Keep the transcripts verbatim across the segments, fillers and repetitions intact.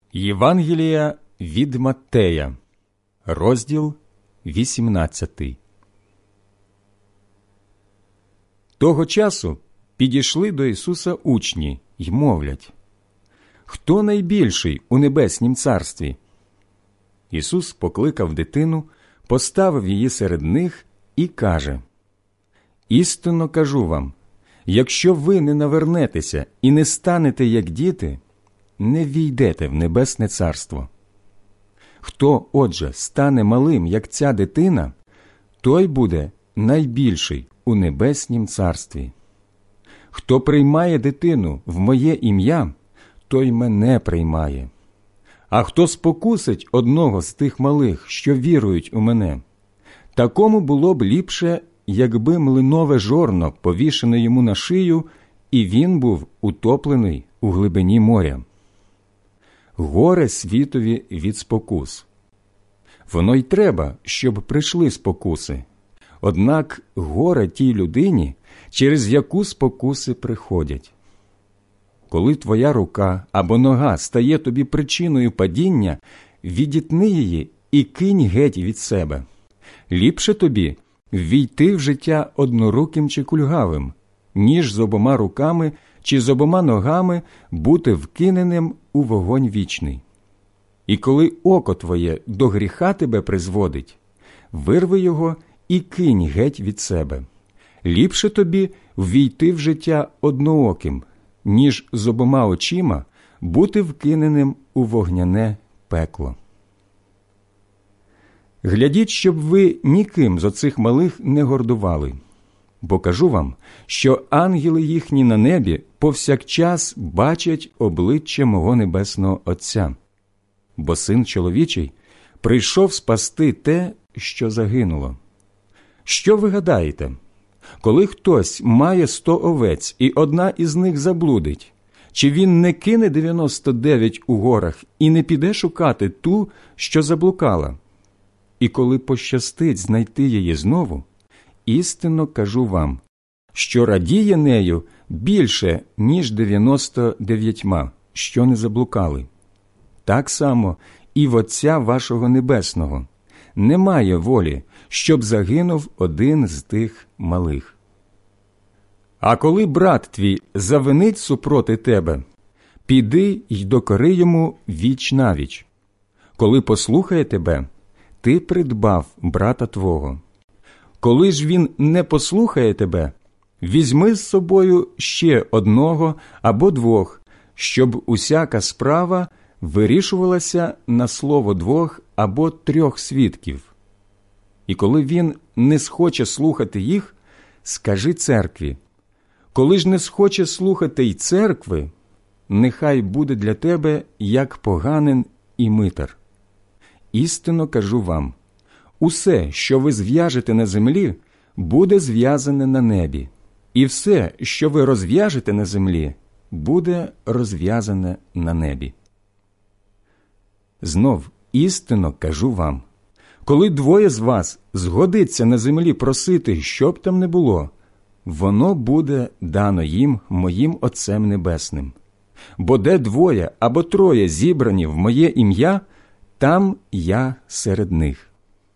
Євангелія від Маттея, розділ вісімнадцятий. Того часу підійшли до Ісуса учні й мовлять: «Хто найбільший у небеснім царстві?» Ісус покликав дитину, поставив її серед них і каже: «Істинно кажу вам, якщо ви не навернетеся і не станете як діти, не війдете в небесне царство. Хто, отже, стане малим, як ця дитина, той буде найбільший у небеснім царстві. Хто приймає дитину в моє ім'я, той мене приймає. А хто спокусить одного з тих малих, що вірують у мене, такому було б ліпше, якби млинове жорно повішено йому на шию, і він був утоплений у глибині моря. Горе світові від спокус. Воно й треба, щоб прийшли спокуси. Однак горе тій людині, через яку спокуси приходять. Коли твоя рука або нога стає тобі причиною падіння, відітни її і кинь геть від себе. Ліпше тобі ввійти в життя одноруким чи кульгавим, ніж з обома руками чи з обома ногами бути вкиненим у вогонь вічний. І коли око твоє до гріха тебе призводить, вирви його і кинь геть від себе. Ліпше тобі ввійти в життя однооким, ніж з обома очима бути вкиненим у вогняне пекло. Глядіть, щоб ви ніким з оцих малих не гордували. Бо кажу вам, що ангели їхні на небі повсякчас бачать обличчя мого небесного Отця. Бо Син чоловічий прийшов спасти те, що загинуло. Що ви гадаєте? Коли хтось має сто овець, і одна із них заблудить, чи він не кине дев'яносто дев'ять у горах і не піде шукати ту, що заблукала? І коли пощастить знайти її знову, істинно кажу вам, що радіє нею більше, ніж дев'яносто дев'ятьма, що не заблукали. Так само і в Отця вашого Небесного немає волі, щоб загинув один з тих малих. А коли брат твій завинить супроти тебе, піди й докори йому віч навіч. Коли послухає тебе, ти придбав брата твого. Коли ж він не послухає тебе, візьми з собою ще одного або двох, щоб усяка справа вирішувалася на слово двох або трьох свідків. І коли він не схоче слухати їх, скажи церкві. Коли ж не схоче слухати й церкви, нехай буде для тебе як поганин і митар. Істинно кажу вам, усе, що ви зв'яжете на землі, буде зв'язане на небі, і все, що ви розв'яжете на землі, буде розв'язане на небі. Знов істинно кажу вам, коли двоє з вас згодиться на землі просити, що б там не було, воно буде дано їм моїм Отцем Небесним. Бо де двоє або троє зібрані в моє ім'я, там я серед них.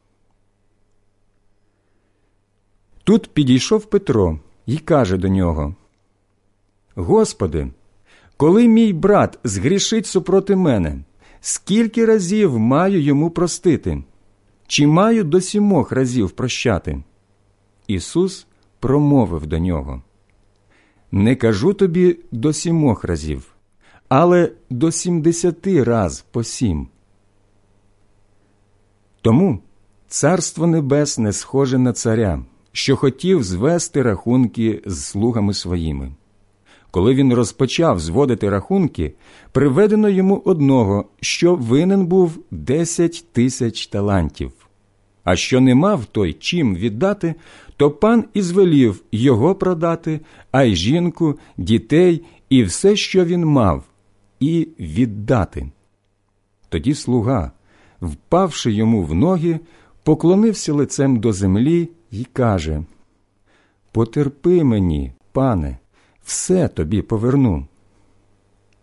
Тут підійшов Петро й каже до нього: «Господи, коли мій брат згрішить супроти мене, скільки разів маю йому простити? Чи маю до сімох разів прощати?» Ісус промовив до нього: «Не кажу тобі до сімох разів, але до сімдесяти раз по сім». Тому Царство Небесне схоже на царя, що хотів звести рахунки з слугами своїми. Коли він розпочав зводити рахунки, приведено йому одного, що винен був десять тисяч талантів. А що не мав той чим віддати, то пан і звелів його продати, а й жінку, дітей і все, що він мав, і віддати. Тоді слуга, впавши йому в ноги, поклонився лицем до землі й каже: «Потерпи мені, пане, все тобі поверну».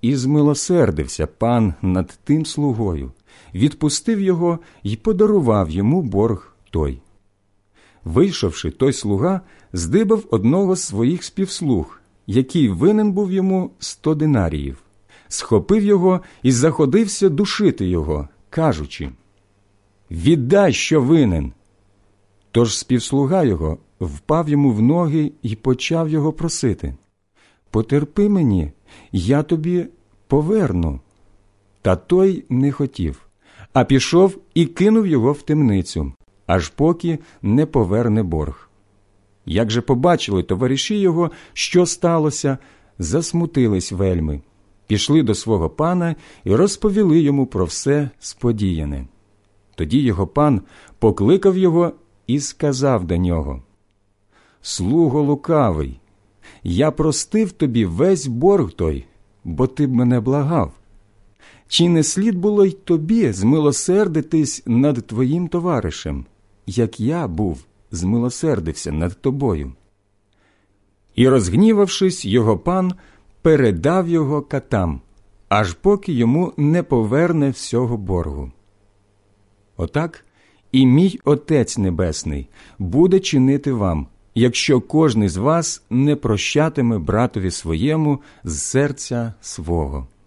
І змилосердився пан над тим слугою, відпустив його й подарував йому борг той. Вийшовши, той слуга здибав одного з своїх співслуг, який винен був йому сто динаріїв, схопив його і заходився душити його, кажучи: «Віддай, що винен!» Тож співслуга його впав йому в ноги і почав його просити: «Потерпи мені, я тобі поверну». Та той не хотів, а пішов і кинув його в темницю, аж поки не поверне борг. Як же побачили товариші його, що сталося, засмутились вельми, пішли до свого пана і розповіли йому про все сподіяне. Тоді його пан покликав його і сказав до нього: «Слуго лукавий, я простив тобі весь борг той, бо ти б мене благав. Чи не слід було й тобі змилосердитись над твоїм товаришем, як я був змилосердився над тобою?» І, розгнівавшись, його пан передав його катам, аж поки йому не поверне всього боргу. Отак і мій Отець Небесний буде чинити вам, якщо кожний з вас не прощатиме братові своєму з серця свого.